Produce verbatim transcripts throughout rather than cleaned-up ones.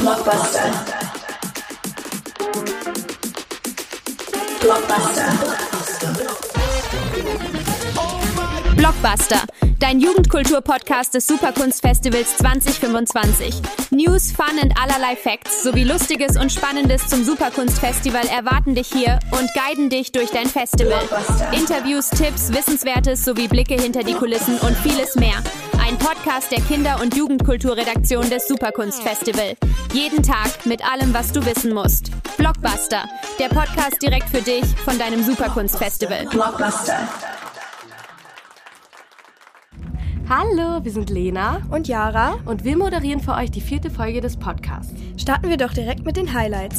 Blockbuster. Blockbuster. Blockbuster, dein Jugendkultur-Podcast des Superkunstfestivals zwanzig fünfundzwanzig. News, Fun und allerlei Facts sowie Lustiges und Spannendes zum Superkunstfestival erwarten dich hier und guiden dich durch dein Festival. Interviews, Tipps, Wissenswertes sowie Blicke hinter die Kulissen und vieles mehr. Ein Podcast der Kinder- und Jugendkulturredaktion des Superkunstfestival. Jeden Tag mit allem, was du wissen musst. Blockbuster, der Podcast direkt für dich von deinem Superkunstfestival. Blockbuster. Hallo, wir sind Lena und Yara und wir moderieren für euch die vierte Folge des Podcasts. Starten wir doch direkt mit den Highlights.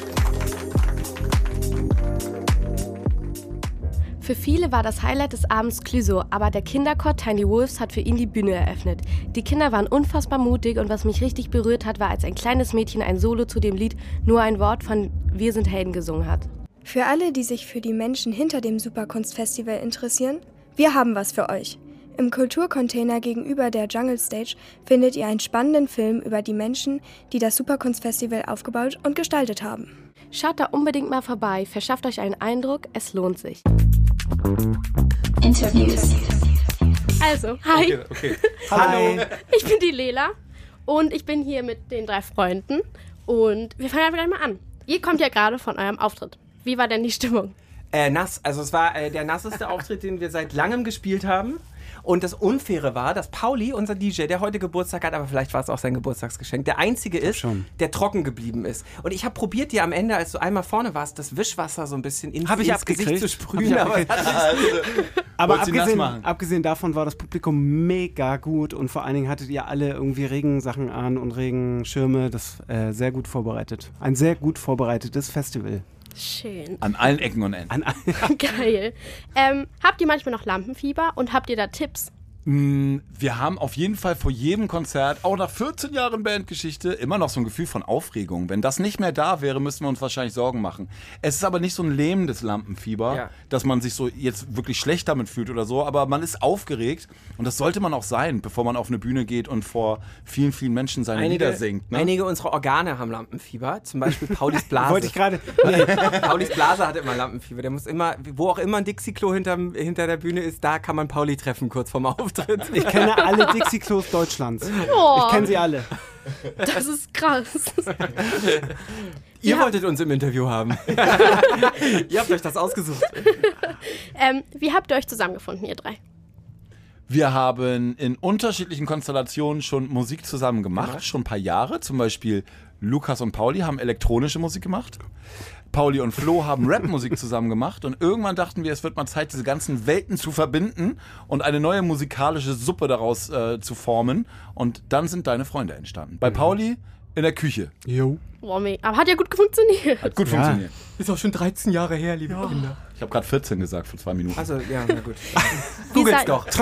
Für viele war das Highlight des Abends Clouseau, aber der Kinderchor Tiny Wolves hat für ihn die Bühne eröffnet. Die Kinder waren unfassbar mutig und was mich richtig berührt hat, war, als ein kleines Mädchen ein Solo zu dem Lied Nur ein Wort von Wir sind Helden gesungen hat. Für alle, die sich für die Menschen hinter dem Superkunstfestival interessieren, wir haben was für euch. Im Kulturcontainer gegenüber der Jungle Stage findet ihr einen spannenden Film über die Menschen, die das Superkunstfestival aufgebaut und gestaltet haben. Schaut da unbedingt mal vorbei, verschafft euch einen Eindruck, es lohnt sich. Interviews. Also, hi. Okay, okay. Hallo. Ich bin die Lela und ich bin hier mit den drei Freunden und wir fangen gleich mal an. Ihr kommt ja gerade von eurem Auftritt. Wie war denn die Stimmung? Äh, nass. Also es war äh, der nasseste Auftritt, den wir seit langem gespielt haben. Und das Unfaire war, dass Pauli, unser D J, der heute Geburtstag hat, aber vielleicht war es auch sein Geburtstagsgeschenk, der Einzige ist, schon. der trocken geblieben ist. Und ich habe probiert, dir am Ende, als du einmal vorne warst, das Wischwasser so ein bisschen ins, Hab ich ins Gesicht zu sprühen. Hab ich Aber, Aber Wolltest du nass abgesehen, machen? abgesehen davon war das Publikum mega gut und vor allen Dingen hattet ihr alle irgendwie Regensachen an und Regenschirme. Das äh, sehr gut vorbereitet. Ein sehr gut vorbereitetes Festival. Schön. An allen Ecken und Enden. An Geil. Ähm, habt ihr manchmal noch Lampenfieber und habt ihr da Tipps? Mm, Wir haben auf jeden Fall vor jedem Konzert, auch nach vierzehn Jahren Bandgeschichte, immer noch so ein Gefühl von Aufregung. Wenn das nicht mehr da wäre, müssten wir uns wahrscheinlich Sorgen machen. Es ist aber nicht so ein lähmendes Lampenfieber, Ja. dass man sich so jetzt wirklich schlecht damit fühlt oder so, aber man ist aufgeregt und das sollte man auch sein, bevor man auf eine Bühne geht und vor vielen, vielen Menschen seine einige, Lieder singt. Ne? einige unserer Organe haben Lampenfieber, zum Beispiel Paulis Blase. Wollte ich gerade. Paulis Blase hat immer Lampenfieber. Der muss immer, wo auch immer ein Dixie-Klo hinter, hinter der Bühne ist, da kann man Pauli treffen, kurz vorm Auftritt. Ich kenne alle Dixie-Klos Deutschlands. Oh, Ich kenne sie alle. das ist krass. Ihr Ja. wolltet uns im Interview haben. Ihr habt euch das ausgesucht. ähm, wie habt ihr euch zusammengefunden, ihr drei? Wir haben in unterschiedlichen Konstellationen schon Musik zusammen gemacht, schon ein paar Jahre. Zum Beispiel Lukas und Pauli haben elektronische Musik gemacht. Pauli und Flo haben Rapmusik zusammen gemacht. Und irgendwann dachten wir, es wird mal Zeit, diese ganzen Welten zu verbinden und eine neue musikalische Suppe daraus äh, zu formen. Und dann sind deine Freunde entstanden. Bei Pauli in der Küche. Jo. Boah, mega. Aber hat ja gut funktioniert. Hat gut Ja. funktioniert. Ist auch schon dreizehn Jahre her, liebe Kinder. Ich habe gerade vierzehn gesagt vor zwei Minuten. Also, ja, na gut. Wie Googles seid- doch.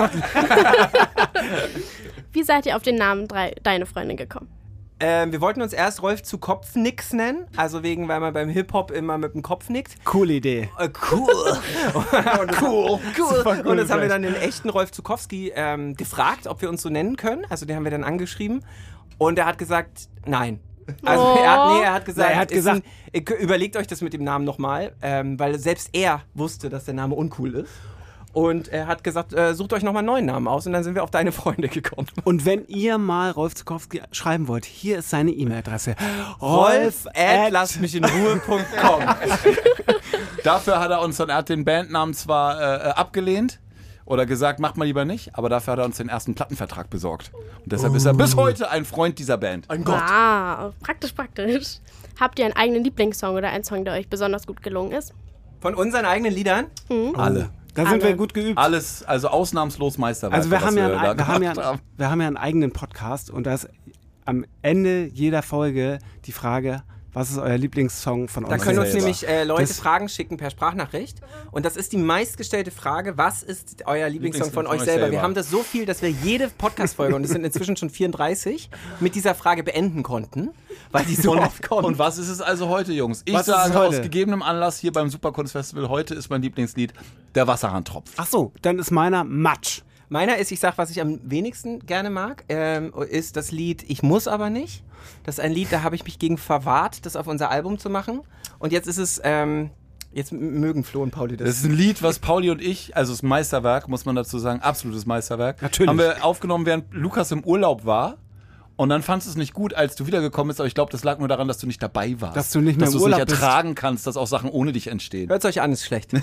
Wie seid ihr auf den Namen drei, deine Freundin gekommen? Ähm, wir wollten uns erst Rolf zu Kopfnix nennen, also wegen, weil man beim Hip-Hop immer mit dem Kopf nickt. Coole Idee. Äh, cool. cool. Cool. Und das haben wir dann den echten Rolf Zukowski ähm, gefragt, ob wir uns so nennen können. Also den haben wir dann angeschrieben. Und er hat gesagt, nein. Also Oh. er hat, nee, er hat gesagt, Na, er hat ist gesagt- ein, ihr- überlegt euch das mit dem Namen nochmal, ähm, weil selbst er wusste, dass der Name uncool ist. Und er hat gesagt, äh, sucht euch nochmal einen neuen Namen aus. Und dann sind wir auf deine Freunde gekommen. Und wenn ihr mal Rolf Zukowski schreiben wollt, hier ist seine E-Mail-Adresse. Rolf at lasst mich in Ruhe Punkt com. Dafür hat er uns dann, er hat den Bandnamen zwar äh, abgelehnt oder gesagt, macht mal lieber nicht, aber dafür hat er uns den ersten Plattenvertrag besorgt. Und deshalb ist er bis heute ein Freund dieser Band. Ein Gott. Ah, praktisch, praktisch. Habt ihr einen eigenen Lieblingssong oder einen Song, der euch besonders gut gelungen ist? Von unseren eigenen Liedern? Alle. Da sind Alle. wir gut geübt. Alles, also ausnahmslos Meisterwerk. Also wir haben, ja da einen, wir, haben ja, gemacht haben. wir haben ja einen eigenen Podcast und da ist am Ende jeder Folge die Frage, was ist euer Lieblingssong von Da euch können uns selber. nämlich äh, Leute Das- Fragen schicken per Sprachnachricht. Und das ist die meistgestellte Frage, was ist euer Lieblingssong von, euch selber? Wir haben das so viel, dass wir jede Podcast-Folge, und es sind inzwischen schon vierunddreißig, mit dieser Frage beenden konnten, weil die so oft kommt. Und was ist es also heute, Jungs? Ich Was ist es sage heute? aus gegebenem Anlass hier beim Superkunstfestival, heute ist mein Lieblingslied Der Wasserhahntropf. Ach so, dann ist meiner Matsch. Meiner ist, ich sag, was ich am wenigsten gerne mag, ähm, ist das Lied Ich muss aber nicht. Das ist ein Lied, da habe ich mich gegen verwahrt, das auf unser Album zu machen. Und jetzt ist es, ähm, jetzt mögen Flo und Pauli das. Das ist ein Lied, was Pauli und ich, also das Meisterwerk, muss man dazu sagen, absolutes Meisterwerk. Natürlich. Haben wir aufgenommen, während Lukas im Urlaub war. Und dann fandst du es nicht gut, als du wiedergekommen bist, aber ich glaube, das lag nur daran, dass du nicht dabei warst. Dass du nicht mehr dass im du es nicht Urlaub bist. ertragen kannst, dass auch Sachen ohne dich entstehen. Hört es euch an, ist schlecht.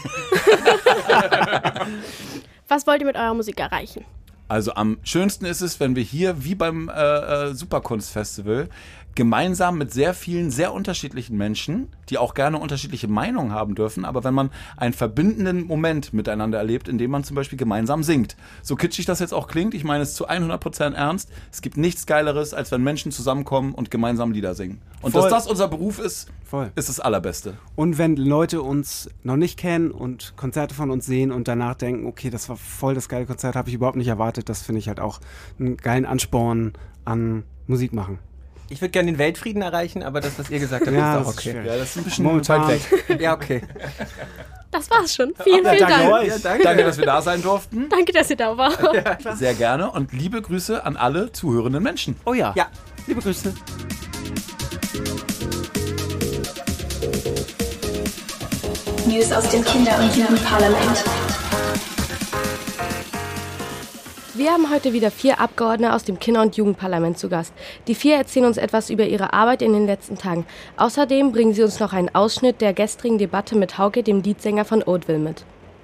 Was wollt ihr mit eurer Musik erreichen? Also am schönsten ist es, wenn wir hier, wie beim äh, äh, Superkunstfestival, gemeinsam mit sehr vielen, sehr unterschiedlichen Menschen, die auch gerne unterschiedliche Meinungen haben dürfen, aber wenn man einen verbindenden Moment miteinander erlebt, indem man zum Beispiel gemeinsam singt. So kitschig das jetzt auch klingt, ich meine es zu hundert Prozent ernst. Es gibt nichts Geileres, als wenn Menschen zusammenkommen und gemeinsam Lieder singen. Und Voll. dass das unser Beruf ist, Voll. ist das Allerbeste. Und wenn Leute uns noch nicht kennen und Konzerte von uns sehen und danach denken, okay, das war voll das geile Konzert, habe ich überhaupt nicht erwartet, das finde ich halt auch einen geilen Ansporn an Musik machen. Ich würde gerne den Weltfrieden erreichen, aber das, was ihr gesagt habt, Ja, ist das auch ist okay. schwierig. Ja, das ist ein bisschen Momentan. weit weg. Ja, okay. Das war's schon. Vielen, vielen danke Dank. euch. Ja, danke. Danke, dass wir da sein durften. Danke, dass ihr da wart. Sehr gerne und liebe Grüße an alle zuhörenden Menschen. Oh ja. Ja. Liebe Grüße. News aus dem Kinder- und Jugendparlament. Wir haben heute wieder vier Abgeordnete aus dem Kinder- und Jugendparlament zu Gast. Die vier erzählen uns etwas über ihre Arbeit in den letzten Tagen. Außerdem bringen sie uns noch einen Ausschnitt der gestrigen Debatte mit Hauke, dem Liedsänger von Oatville, mit.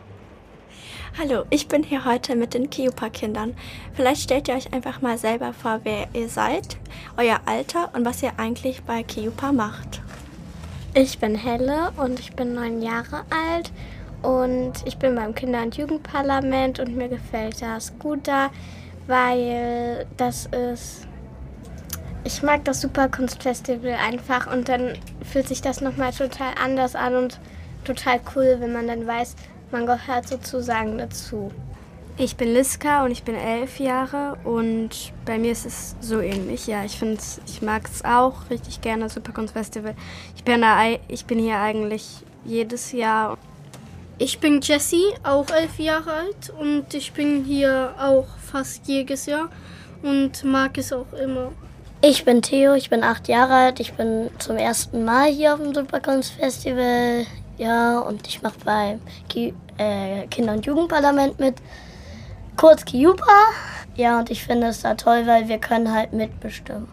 Hallo, ich bin hier heute mit den Kiyupa-Kindern. Vielleicht stellt ihr euch einfach mal selber vor, wer ihr seid, euer Alter und was ihr eigentlich bei Kiyupa macht. Ich bin Helle und ich bin neun Jahre alt und ich bin beim Kinder- und Jugendparlament und mir gefällt das gut da, weil das ist... Ich mag das Superkunstfestival einfach und dann fühlt sich das nochmal total anders an und total cool, wenn man dann weiß, man gehört sozusagen dazu. Ich bin Liska und ich bin elf Jahre und bei mir ist es so ähnlich. Ja, ich finde, ich mag es auch richtig gerne, das Superkunstfestival. Ich bin, da, ich bin hier eigentlich jedes Jahr. Ich bin Jessie, auch elf Jahre alt und ich bin hier auch fast jedes Jahr und mag es auch immer. Ich bin Theo, ich bin acht Jahre alt, ich bin zum ersten Mal hier auf dem Superkunstfestival. Ja, und ich mache beim Ki- äh, Kinder- und Jugendparlament mit. Kurz Kiyupa. Ja, und ich finde es da toll, weil wir können halt mitbestimmen.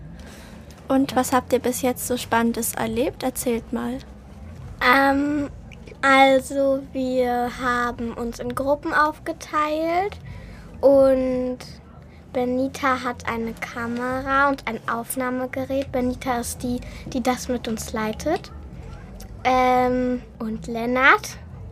Und was habt ihr bis jetzt so Spannendes erlebt? Erzählt mal. Ähm, also wir haben uns in Gruppen aufgeteilt und Benita hat eine Kamera und ein Aufnahmegerät. Benita ist die, die das mit uns leitet. Ähm, und Lennart.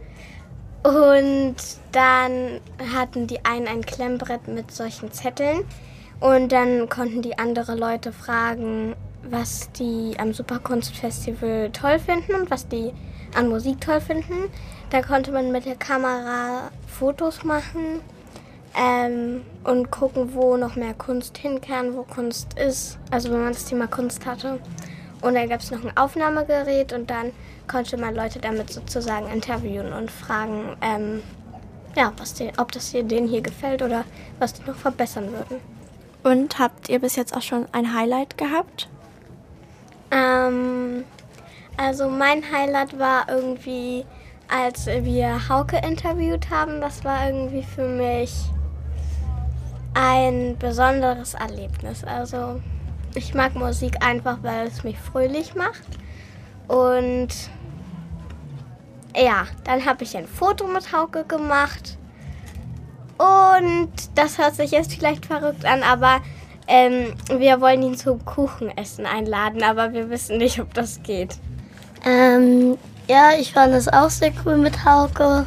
Und dann hatten die einen ein Klemmbrett mit solchen Zetteln und dann konnten die andere Leute fragen, was die am Superkunstfestival toll finden und was die an Musik toll finden. Da konnte man mit der Kamera Fotos machen ähm, und gucken, wo noch mehr Kunst hin kann, wo Kunst ist, also wenn man das Thema Kunst hatte. Und dann gab es noch ein Aufnahmegerät und dann konnte man Leute damit sozusagen interviewen und fragen, ähm, ja, was die, ob das denen hier gefällt oder was die noch verbessern würden. Und habt ihr bis jetzt auch schon ein Highlight gehabt? Ähm, also mein Highlight war irgendwie, als wir Hauke interviewt haben. Das war irgendwie für mich ein besonderes Erlebnis. Also ich mag Musik einfach, weil es mich fröhlich macht. Und ja, dann habe ich ein Foto mit Hauke gemacht. Und das hört sich jetzt vielleicht verrückt an, aber ähm, wir wollen ihn zum Kuchenessen einladen, aber wir wissen nicht, ob das geht. Ähm, ja, ich fand es auch sehr cool mit Hauke.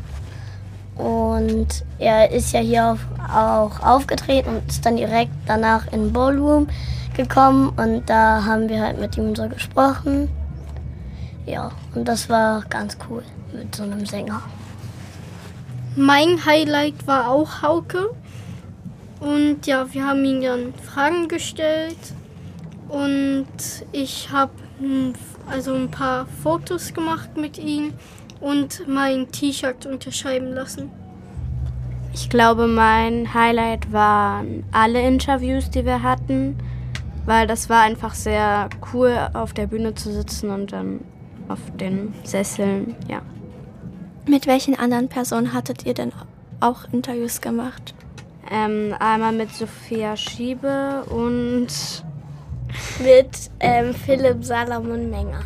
Und er ist ja hier auf, auch aufgetreten und ist dann direkt danach in den Ballroom gekommen. Und da haben wir halt mit ihm so gesprochen. Ja, und das war ganz cool mit so einem Sänger. Mein Highlight war auch Hauke. Und ja, wir haben ihm dann Fragen gestellt. Und ich habe also ein paar Fotos gemacht mit ihm und mein T-Shirt unterschreiben lassen. Ich glaube, mein Highlight waren alle Interviews, die wir hatten, weil das war einfach sehr cool, auf der Bühne zu sitzen und dann auf den Sesseln, ja. Mit welchen anderen Personen hattet ihr denn auch Interviews gemacht? Ähm, einmal mit Sophia Schiebe und mit ähm, Philipp Salomon Menger.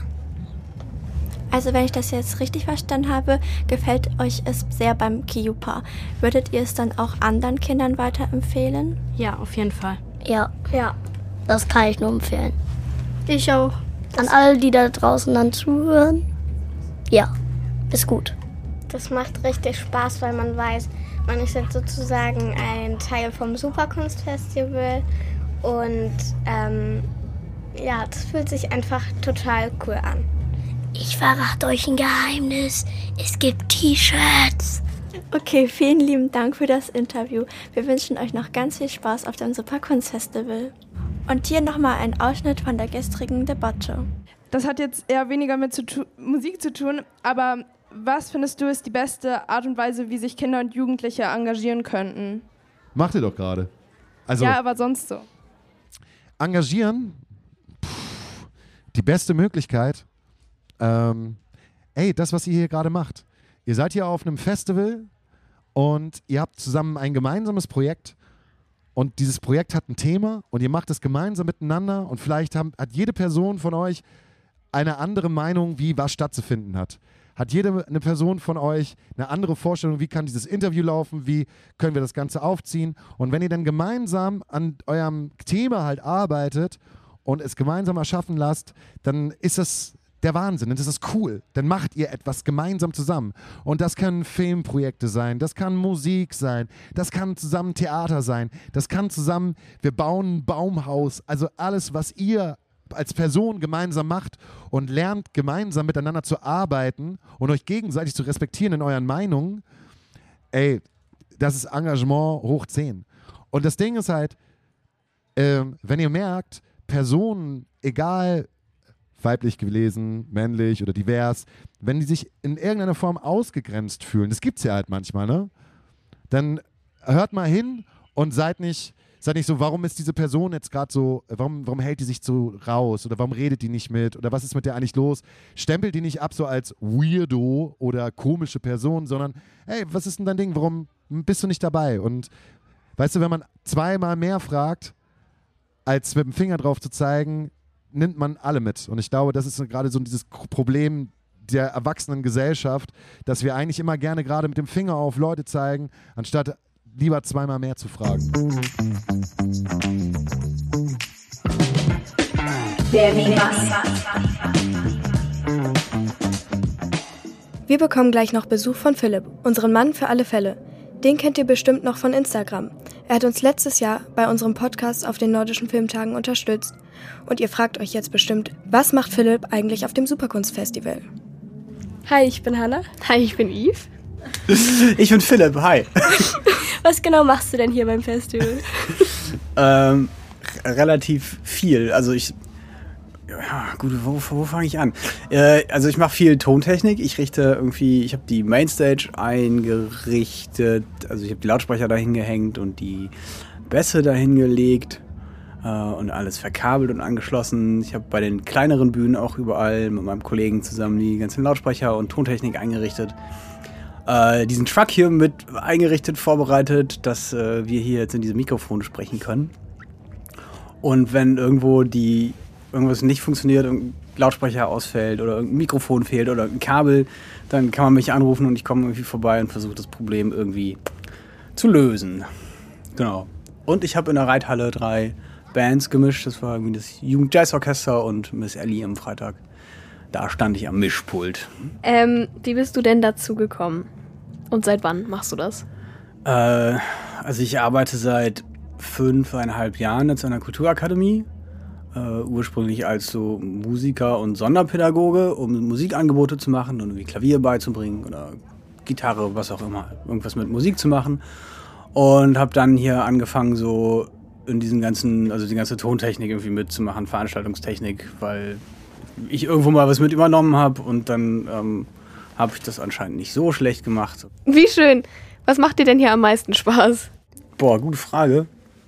Also wenn ich das jetzt richtig verstanden habe, gefällt euch es sehr beim Kiyupa. Würdet ihr es dann auch anderen Kindern weiterempfehlen? Ja, auf jeden Fall. Ja, ja, das kann ich nur empfehlen. Ich auch. An alle, die da draußen dann zuhören, ja, ist gut. Das macht richtig Spaß, weil man weiß, man ist jetzt sozusagen ein Teil vom Superkunstfestival und ähm, ja, das fühlt sich einfach total cool an. Ich verrate euch ein Geheimnis, es gibt T-Shirts. Okay, vielen lieben Dank für das Interview. Wir wünschen euch noch ganz viel Spaß auf dem Superkunstfestival. Und hier nochmal ein Ausschnitt von der gestrigen Debatte. Das hat jetzt eher weniger mit zu tu- Musik zu tun, aber was findest du ist die beste Art und Weise, wie sich Kinder und Jugendliche engagieren könnten? Macht ihr doch gerade. Also, ja, aber sonst so. Engagieren, pff, die beste Möglichkeit, ähm, ey, das, was ihr hier gerade macht. Ihr seid hier auf einem Festival und ihr habt zusammen ein gemeinsames Projekt und dieses Projekt hat ein Thema und ihr macht es gemeinsam miteinander und vielleicht haben, hat jede Person von euch eine andere Meinung, wie was stattzufinden hat. Hat jede eine Person von euch eine andere Vorstellung, wie kann dieses Interview laufen, wie können wir das Ganze aufziehen. Und wenn ihr dann gemeinsam an eurem Thema halt arbeitet und es gemeinsam erschaffen lasst, dann ist das der Wahnsinn, dann ist das cool. Dann macht ihr etwas gemeinsam zusammen. Und das können Filmprojekte sein, das kann Musik sein, das kann zusammen Theater sein, das kann zusammen, wir bauen ein Baumhaus. Also alles, was ihr als Person gemeinsam macht und lernt gemeinsam miteinander zu arbeiten und euch gegenseitig zu respektieren in euren Meinungen, ey, das ist Engagement hoch zehn. Und das Ding ist halt, äh, wenn ihr merkt, Personen, egal weiblich gelesen, männlich oder divers, wenn die sich in irgendeiner Form ausgegrenzt fühlen, das gibt es ja halt manchmal, ne? Dann hört mal hin und seid nicht Seid nicht so, warum ist diese Person jetzt gerade so, warum, warum hält die sich so raus oder warum redet die nicht mit oder was ist mit der eigentlich los? Stempelt die nicht ab so als Weirdo oder komische Person, sondern hey, was ist denn dein Ding? Warum bist du nicht dabei? Und weißt du, wenn man zweimal mehr fragt, als mit dem Finger drauf zu zeigen, nimmt man alle mit. Und ich glaube, das ist gerade so dieses Problem der erwachsenen Gesellschaft, dass wir eigentlich immer gerne gerade mit dem Finger auf Leute zeigen, anstatt lieber zweimal mehr zu fragen. Wer wie was. Wir bekommen gleich noch Besuch von Philipp, unseren Mann für alle Fälle. Den kennt ihr bestimmt noch von Instagram. Er hat uns letztes Jahr bei unserem Podcast auf den Nordischen Filmtagen unterstützt. Und ihr fragt euch jetzt bestimmt, was macht Philipp eigentlich auf dem Superkunstfestival? Hi, ich bin Hannah. Hi, ich bin Yves. Ich bin Philipp, hi. Was genau machst du denn hier beim Festival? ähm, relativ viel. Also ich, ja gut, wo, wo fange ich an? Äh, also ich mache viel Tontechnik. Ich richte irgendwie, ich habe die Mainstage eingerichtet. Also ich habe die Lautsprecher dahin gehängt und die Bässe dahin gelegt äh, und alles verkabelt und angeschlossen. Ich habe bei den kleineren Bühnen auch überall mit meinem Kollegen zusammen die ganzen Lautsprecher und Tontechnik eingerichtet. Äh, diesen Truck hier mit eingerichtet, vorbereitet, dass äh, wir hier jetzt in diesem Mikrofon sprechen können. Und wenn irgendwo die irgendwas nicht funktioniert, ein Lautsprecher ausfällt oder ein Mikrofon fehlt oder ein Kabel, dann kann man mich anrufen und ich komme irgendwie vorbei und versuche das Problem irgendwie zu lösen. Genau. Und ich habe in der Reithalle drei Bands gemischt. Das war irgendwie das Jugend-Jazz-Orchester und Miss Ellie am Freitag. Da stand ich am Mischpult. Ähm, wie bist du denn dazu gekommen? Und seit wann machst du das? Äh, also ich arbeite seit fünfeinhalb Jahren jetzt an der Kulturakademie. Äh, ursprünglich als so Musiker und Sonderpädagoge, um Musikangebote zu machen und irgendwie Klavier beizubringen oder Gitarre, was auch immer, irgendwas mit Musik zu machen. Und habe dann hier angefangen, so in diesen ganzen, also die ganze Tontechnik irgendwie mitzumachen, Veranstaltungstechnik, weil ich irgendwo mal was mit übernommen habe und dann ähm, habe ich das anscheinend nicht so schlecht gemacht. Wie schön. Was macht dir denn hier am meisten Spaß? Boah, gute Frage.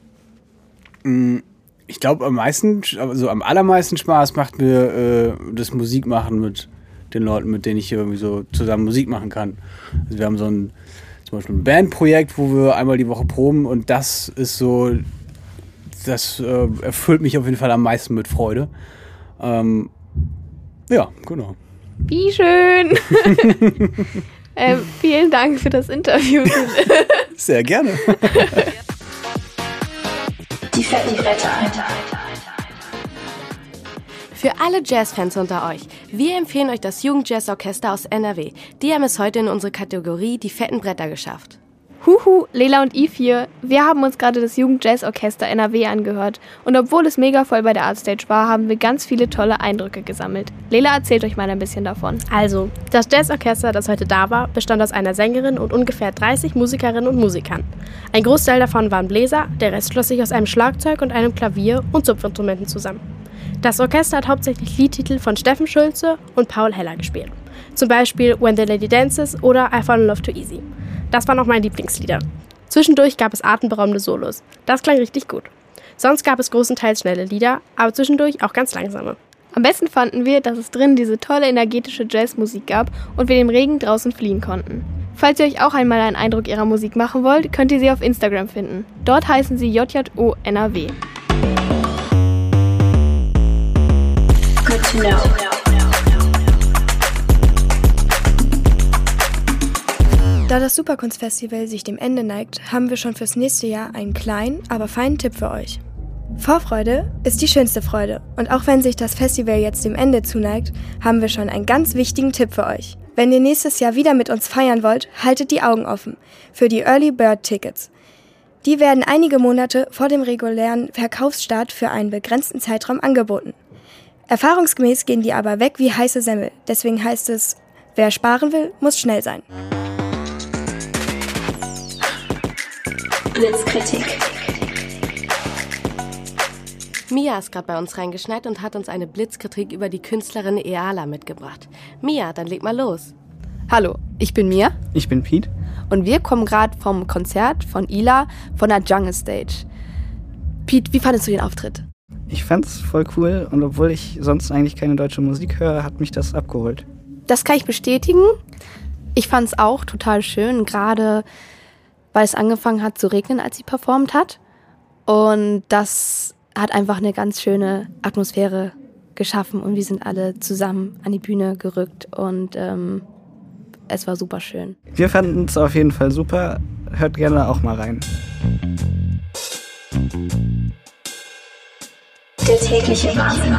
Ich glaube, am meisten, also am allermeisten Spaß macht mir äh, das Musikmachen mit den Leuten, mit denen ich hier irgendwie so zusammen Musik machen kann. Also wir haben so ein, zum Beispiel ein Bandprojekt, wo wir einmal die Woche proben und das ist so, das äh, erfüllt mich auf jeden Fall am meisten mit Freude. Ähm, ja, genau. Wie schön! äh, vielen Dank für das Interview. Sehr gerne. Die fetten Bretter. Für alle Jazzfans unter euch, wir empfehlen euch das Jugendjazzorchester aus N R W. Die haben es heute in unsere Kategorie Die fetten Bretter geschafft. Huhu, Lela und Yves hier. Wir haben uns gerade das Jugendjazzorchester N R W angehört. Und obwohl es mega voll bei der Artstage war, haben wir ganz viele tolle Eindrücke gesammelt. Lela erzählt euch mal ein bisschen davon. Also, das Jazzorchester, das heute da war, bestand aus einer Sängerin und ungefähr dreißig Musikerinnen und Musikern. Ein Großteil davon waren Bläser, der Rest schloss sich aus einem Schlagzeug und einem Klavier und Zupfinstrumenten zusammen. Das Orchester hat hauptsächlich Liedtitel von Steffen Schulze und Paul Heller gespielt. Zum Beispiel When the Lady Dances oder I Fall in Love Too Easy. Das waren auch meine Lieblingslieder. Zwischendurch gab es atemberaubende Solos. Das klang richtig gut. Sonst gab es großenteils schnelle Lieder, aber zwischendurch auch ganz langsame. Am besten fanden wir, dass es drin diese tolle energetische Jazzmusik gab und wir dem Regen draußen fliehen konnten. Falls ihr euch auch einmal einen Eindruck ihrer Musik machen wollt, könnt ihr sie auf Instagram finden. Dort heißen sie J J O N R W. Good to know. Da das Superkunstfestival sich dem Ende neigt, haben wir schon fürs nächste Jahr einen kleinen, aber feinen Tipp für euch. Vorfreude ist die schönste Freude und auch wenn sich das Festival jetzt dem Ende zuneigt, haben wir schon einen ganz wichtigen Tipp für euch. Wenn ihr nächstes Jahr wieder mit uns feiern wollt, haltet die Augen offen für die Early Bird Tickets. Die werden einige Monate vor dem regulären Verkaufsstart für einen begrenzten Zeitraum angeboten. Erfahrungsgemäß gehen die aber weg wie heiße Semmel, deswegen heißt es, wer sparen will, muss schnell sein. Blitzkritik. Mia ist gerade bei uns reingeschneit und hat uns eine Blitzkritik über die Künstlerin Eala mitgebracht. Mia, dann leg mal los. Hallo, ich bin Mia. Ich bin Pete. Und wir kommen gerade vom Konzert von Ila von der Jungle Stage. Pete, wie fandest du den Auftritt? Ich fand's voll cool und obwohl ich sonst eigentlich keine deutsche Musik höre, hat mich das abgeholt. Das kann ich bestätigen. Ich fand's auch total schön, gerade weil es angefangen hat zu regnen, als sie performt hat. Und das hat einfach eine ganz schöne Atmosphäre geschaffen und wir sind alle zusammen an die Bühne gerückt und ähm, es war super schön. Wir fanden es auf jeden Fall super. Hört gerne auch mal rein. Der tägliche Wahnsinn.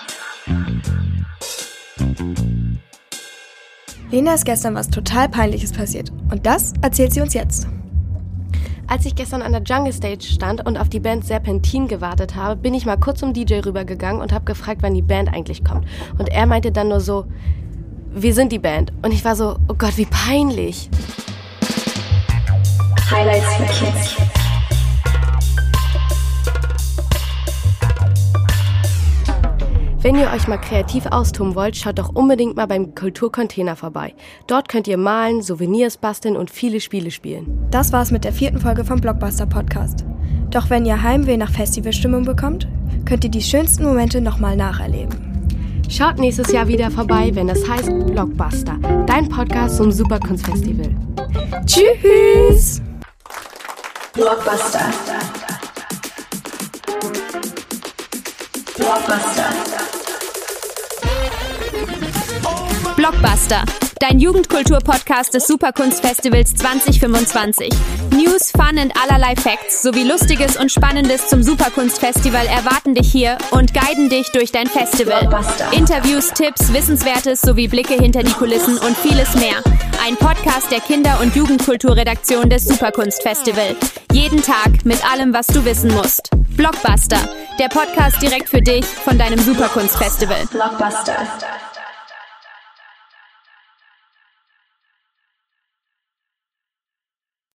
Lena ist gestern was total Peinliches passiert und das erzählt sie uns jetzt. Als ich gestern an der Jungle Stage stand und auf die Band Serpentin gewartet habe, bin ich mal kurz zum D J rübergegangen und habe gefragt, wann die Band eigentlich kommt. Und er meinte dann nur so, wir sind die Band. Und ich war so, oh Gott, wie peinlich. Highlights für Kids. Wenn ihr euch mal kreativ austoben wollt, schaut doch unbedingt mal beim Kulturcontainer vorbei. Dort könnt ihr malen, Souvenirs basteln und viele Spiele spielen. Das war's mit der vierten Folge vom Blockbuster Podcast. Doch wenn ihr Heimweh nach Festivalstimmung bekommt, könnt ihr die schönsten Momente nochmal nacherleben. Schaut nächstes Jahr wieder vorbei, wenn es heißt Blockbuster, dein Podcast zum Superkunstfestival. Tschüss! Blockbuster. Blockbuster. Blockbuster, dein Jugendkultur-Podcast des Superkunstfestivals zwanzig fünfundzwanzig. News, Fun und allerlei Facts sowie Lustiges und Spannendes zum Superkunstfestival erwarten dich hier und guiden dich durch dein Festival. Blockbuster. Interviews, Tipps, Wissenswertes sowie Blicke hinter die Kulissen und vieles mehr. Ein Podcast der Kinder- und Jugendkulturredaktion des Superkunstfestival. Jeden Tag mit allem, was du wissen musst. Blockbuster, der Podcast direkt für dich von deinem Superkunstfestival. Blockbuster.